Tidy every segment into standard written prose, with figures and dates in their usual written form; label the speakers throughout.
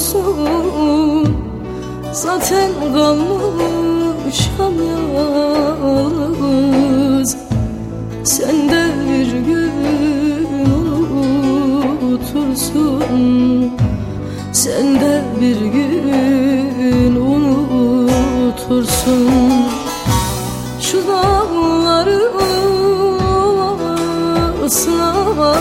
Speaker 1: olsun. Zaten kalmışam yalnız. Sen de bir gün unutursun. Sen de bir gün unutursun. Şu dağların ovasına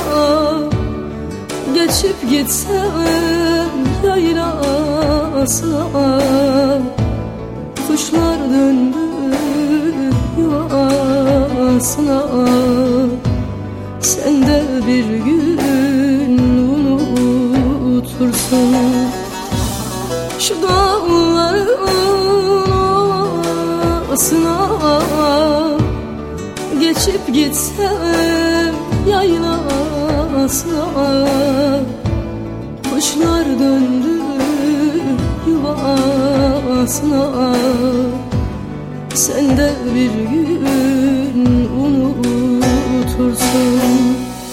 Speaker 1: geçip gitsem yaylasına, kuşlar döndü yuvasına. Sen de bir gün unutursun. Şu dağların ovasına geçip gitsem yaylasına, kuşlar döndü yuvasına. Sen de bir gün unutursun.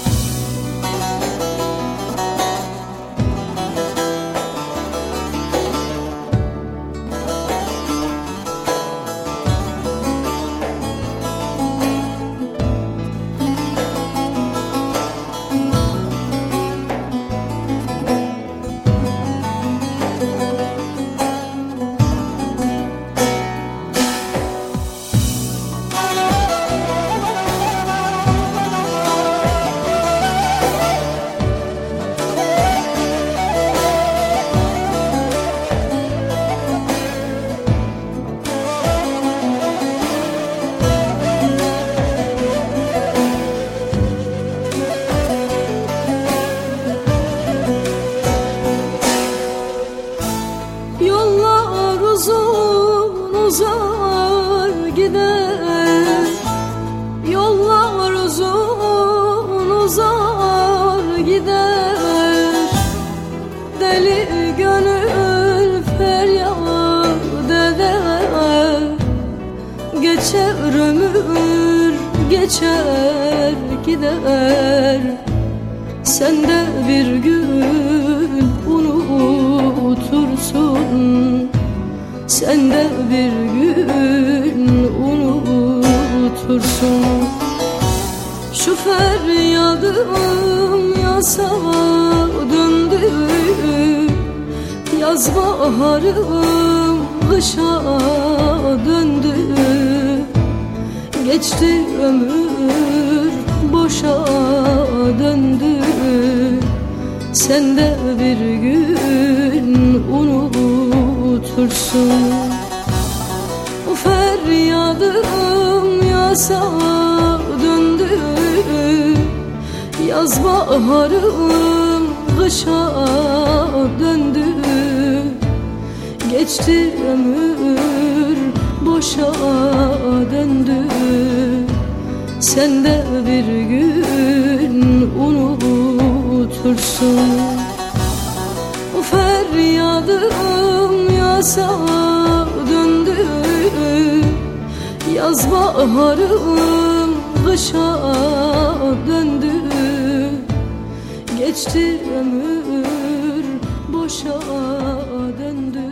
Speaker 1: Yollar uzun uzar gider, yollar uzun uzar gider. Deli gönül feryat eder, geçer ömür geçer gider. Sen de bir gün unutursun. Sen de bir gün unutursun. Şu feryadım yasa döndü, yaz baharım kışa döndü. Geçti ömür boşa döndü. Sen de bir gün unutursun. O feryadım yasa döndü, yaz baharım kışa döndü. Geçti ömür boşa döndü. Sen de bir gün unutursun. O feryadım yasa döndü, yaz baharım kışa döndü. Geçti ömür boşa döndü.